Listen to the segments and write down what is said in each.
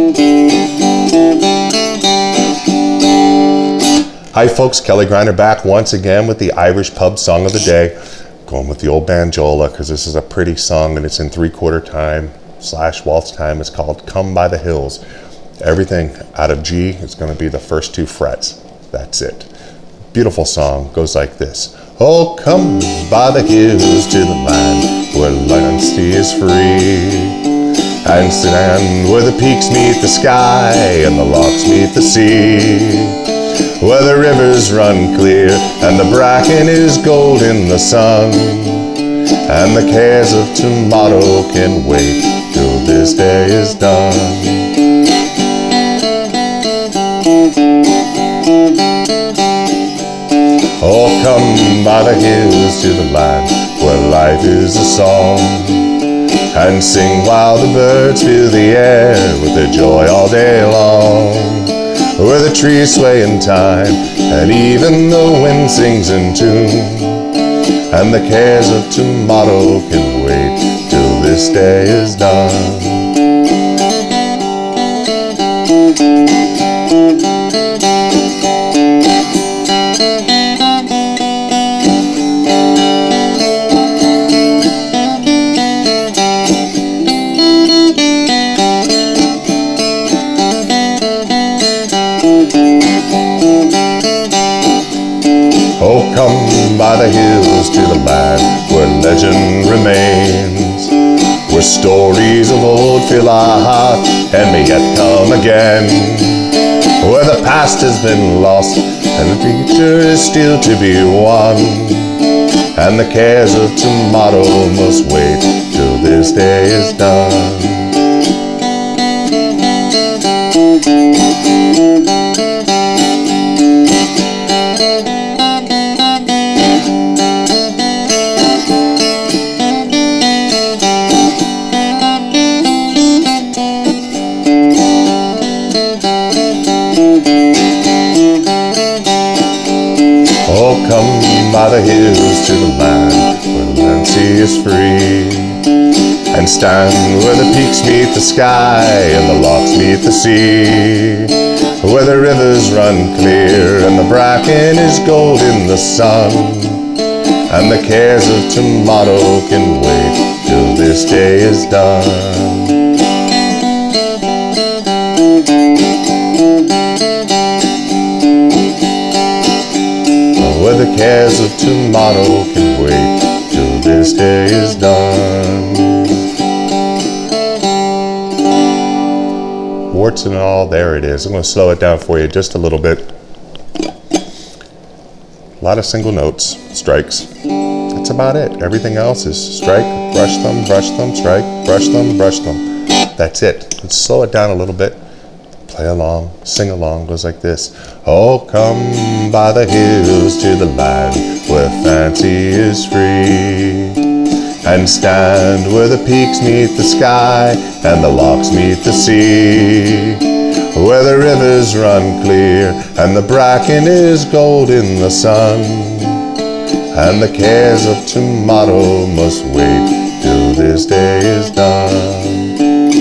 Hi folks, Kelly Griner back once again with the Irish Pub Song of the Day. Going with the old banjola because this is a pretty song and it's in 3/4 time / waltz time. It's called Come by the Hills. Everything out of G is going to be the first 2 frets. That's it. Beautiful song, goes like this. Oh, come by the hills to the land where honesty is free. And stand where the peaks meet the sky and the lochs meet the sea. Where the rivers run clear and the bracken is gold in the sun. And the cares of tomorrow can wait till this day is done. Oh, come by the hills to the land where life is a song. And sing while the birds fill the air with their joy all day long. Where the trees sway in time, and even the wind sings in tune. And the cares of tomorrow can wait till this day is done. Oh, come by the hills to the land where legend remains, where stories of old fill our heart and may yet come again, where the past has been lost and the future is still to be won, and the cares of tomorrow must wait till this day is done. Oh, come by the hills to the land where the land sea is free. And stand where the peaks meet the sky and the lochs meet the sea. Where the rivers run clear and the bracken is gold in the sun. And the cares of tomorrow can wait till this day is done. Where the cares of tomorrow can wait till this day is done. Warts and all, there it is. I'm going to slow it down for you just a little bit. A lot of single notes, strikes. That's about it. Everything else is strike, brush them, strike, brush them, brush them. That's it. Let's slow it down a little bit. Play along, sing along, goes like this. Oh, come by the hills to the land where fancy is free. And stand where the peaks meet the sky and the lochs meet the sea. Where the rivers run clear and the bracken is gold in the sun. And the cares of tomorrow must wait till this day is done.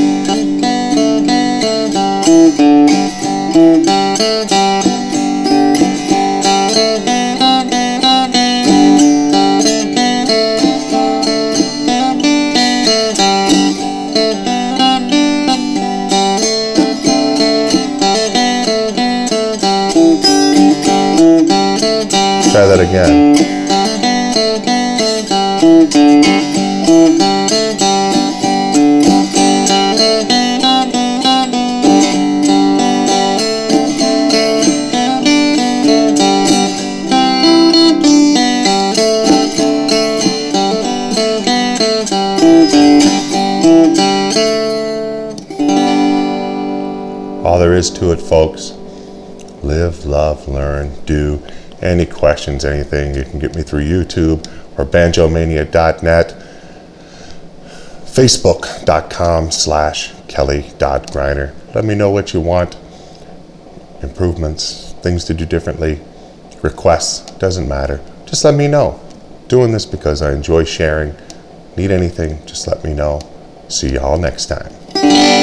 Try that again. All there is to it, folks. Live, love, learn, do. Any questions, anything, you can get me through YouTube or banjomania.net, facebook.com/Kelly.Griner. Let me know what you want, improvements, things to do differently, requests, doesn't matter. Just let me know. Doing this because I enjoy sharing. Need anything, just let me know. See y'all next time.